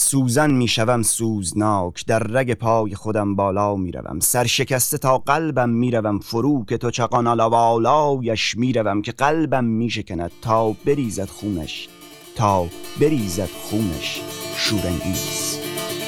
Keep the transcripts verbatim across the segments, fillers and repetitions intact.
سوزن میشوم سوزناک، در رگ پای خودم بالا میروم. سرشکسته تا قلبم میروم فرو، که تو چقان آلابالایش میروم. که قلبم میشکند تا بریزد خونش، تا بریزد خونش شورانگیز.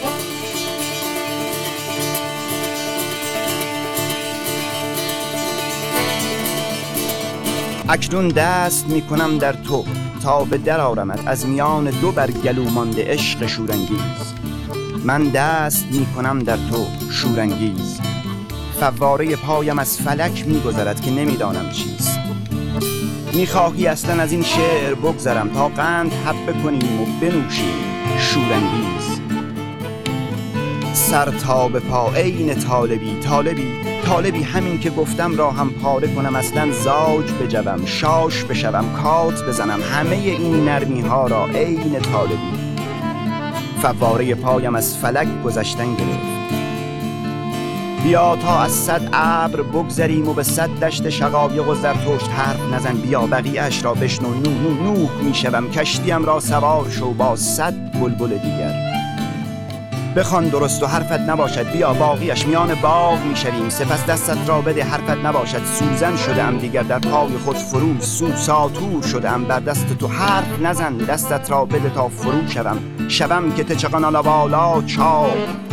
اکنون دست میکنم در تو تا به در آرمت، از میان دو بر گلو مانده عشق شورانگیز. من دست میکنم در تو شورانگیز، فواره پایم از فلک میگذرد که نمیدانم چیست. میخواهی اصلا از این شعر بگذرم تا قند حبه کنیم و بنوشیم شورانگیز. سر تا به پا عین طالبی، طالبی طالبی همین که گفتم را هم پاره کنم. اصلا زاج بجوم، شاش بشوم، کات بزنم، همه این نرمی ها را عین طالبی. فواره پایم از فلک گذشتن گرفت. بیا تا از صد ابر بگذریم و به صد دشت شقایق و زرتشت حرف نزن. بیا بقیه اش را بشنو، نو نو نوح میشوم، کشتیم را سوار شو با صد بلبل دیگر. بخوان درست و حرفت نباشد، بیا باقیش میان باغ میشویم. سپس دستت را بده، حرفت نباشد، سوزن شدم دیگر در پای خود فرو. سو ساتور شدم بر دست تو، حرف نزن، دستت را بده تا فرو شوم. شوم که تچقان آلا بالا چاو،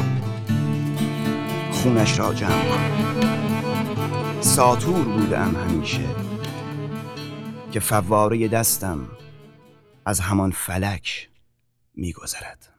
خونش را جمع کن. ساتور بودم همیشه که فواره دستم از همان فلک میگذرد.